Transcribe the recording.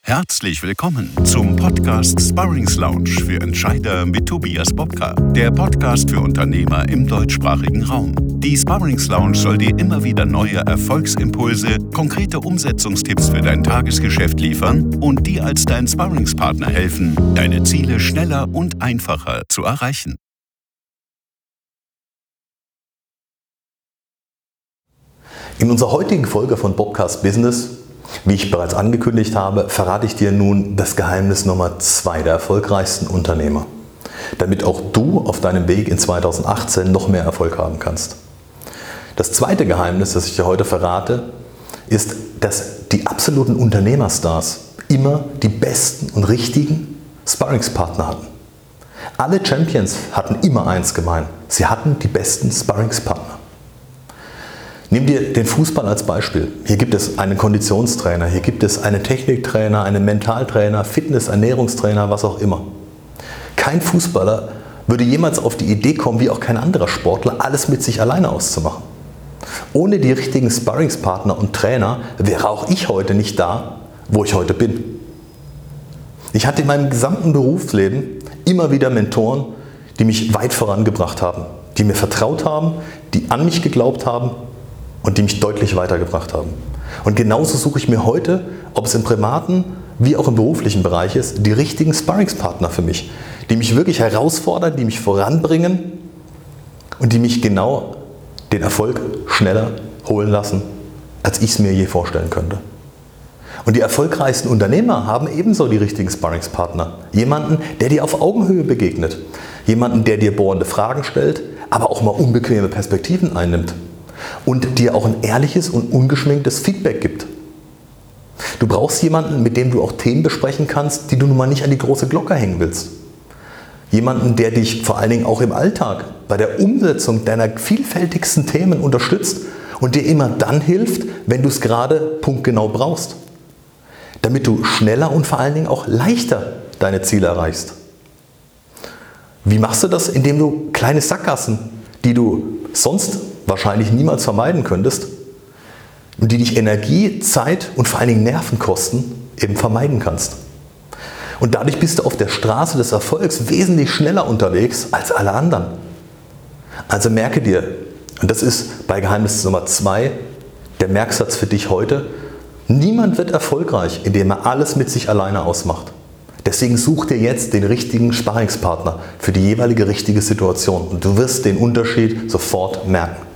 Herzlich willkommen zum Podcast Sparrings Lounge für Entscheider mit Tobias Bobka, der Podcast für Unternehmer im deutschsprachigen Raum. Die Sparrings Lounge soll dir immer wieder neue Erfolgsimpulse, konkrete Umsetzungstipps für dein Tagesgeschäft liefern und dir als dein Sparringspartner helfen, deine Ziele schneller und einfacher zu erreichen. In unserer heutigen Folge von Bobcast Business, wie ich bereits angekündigt habe, verrate ich dir nun das Geheimnis Nummer 2 der erfolgreichsten Unternehmer, damit auch du auf deinem Weg in 2018 noch mehr Erfolg haben kannst. Das zweite Geheimnis, das ich dir heute verrate, ist, dass die absoluten Unternehmerstars immer die besten und richtigen Sparringspartner hatten. Alle Champions hatten immer eins gemein: sie hatten die besten Sparringspartner. Nimm dir den Fußball als Beispiel. Hier gibt es einen Konditionstrainer, hier gibt es einen Techniktrainer, einen Mentaltrainer, Fitness-, Ernährungstrainer, was auch immer. Kein Fußballer würde jemals auf die Idee kommen, wie auch kein anderer Sportler, alles mit sich alleine auszumachen. Ohne die richtigen Sparringspartner und Trainer wäre auch ich heute nicht da, wo ich heute bin. Ich hatte in meinem gesamten Berufsleben immer wieder Mentoren, die mich weit vorangebracht haben, die mir vertraut haben, die an mich geglaubt haben und die mich deutlich weitergebracht haben. Und genauso suche ich mir heute, ob es im privaten wie auch im beruflichen Bereich ist, die richtigen Sparringspartner für mich, die mich wirklich herausfordern, die mich voranbringen und die mich genau den Erfolg schneller holen lassen, als ich es mir je vorstellen könnte. Und die erfolgreichsten Unternehmer haben ebenso die richtigen Sparringspartner. Jemanden, der dir auf Augenhöhe begegnet. Jemanden, der dir bohrende Fragen stellt, aber auch mal unbequeme Perspektiven einnimmt. Und dir auch ein ehrliches und ungeschminktes Feedback gibt. Du brauchst jemanden, mit dem du auch Themen besprechen kannst, die du nun mal nicht an die große Glocke hängen willst. Jemanden, der dich vor allen Dingen auch im Alltag bei der Umsetzung deiner vielfältigsten Themen unterstützt und dir immer dann hilft, wenn du es gerade punktgenau brauchst. Damit du schneller und vor allen Dingen auch leichter deine Ziele erreichst. Wie machst du das? Indem du kleine Sackgassen, die du sonst wahrscheinlich niemals vermeiden könntest und die dich Energie, Zeit und vor allen Dingen Nerven kosten, eben vermeiden kannst. Und dadurch bist du auf der Straße des Erfolgs wesentlich schneller unterwegs als alle anderen. Also merke dir, und das ist bei Geheimnis Nummer 2 der Merksatz für dich heute: Niemand wird erfolgreich, indem er alles mit sich alleine ausmacht. Deswegen such dir jetzt den richtigen Sparringspartner für die jeweilige richtige Situation und du wirst den Unterschied sofort merken.